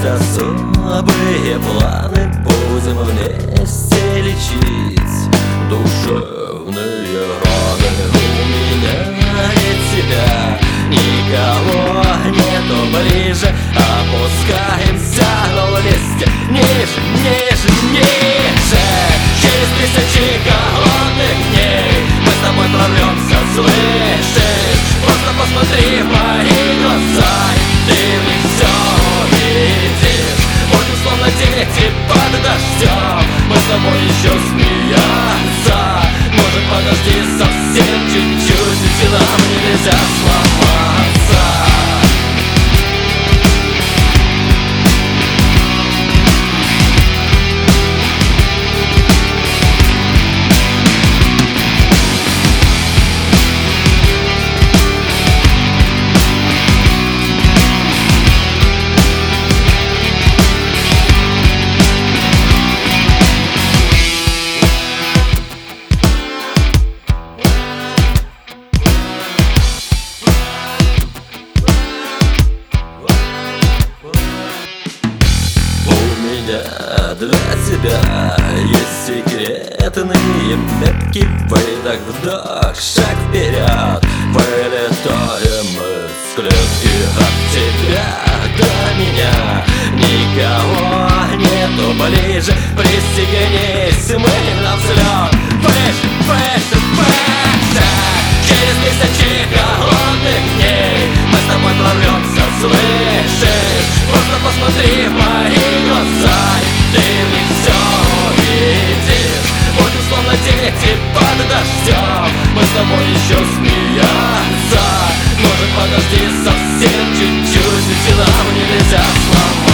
есть особые планы, будем вместе лечить душевные раны. У меня нет тебя, никого нету ближе, опускаемся вместе ниже, ниже, ниже. Через тысячи голодных дней мы с тобой прорвемся, слышишь? Просто посмотри в мои глаза, и ты в них все увидишь. Будем словно дети под дождем, мы с тобой еще смеяться. Может, подожди совсем чуть-чуть, ведь нам нельзя сломаться. Для тебя есть секретные метки. Выдох-вдох, шаг вперед, вылетаем из клетки. От тебя до меня никого нету ближе. Пристегнись, мы на взлет. Выше, выше, выше. Через тысячи голодных дней мы с тобой прорвемся, слышишь? Просто посмотри в мои глаза, ты в них все увидишь. Будем словно дети под дождем, мы с тобой еще смеяться. Может, подожди совсем чуть-чуть, ведь нам нельзя сломать.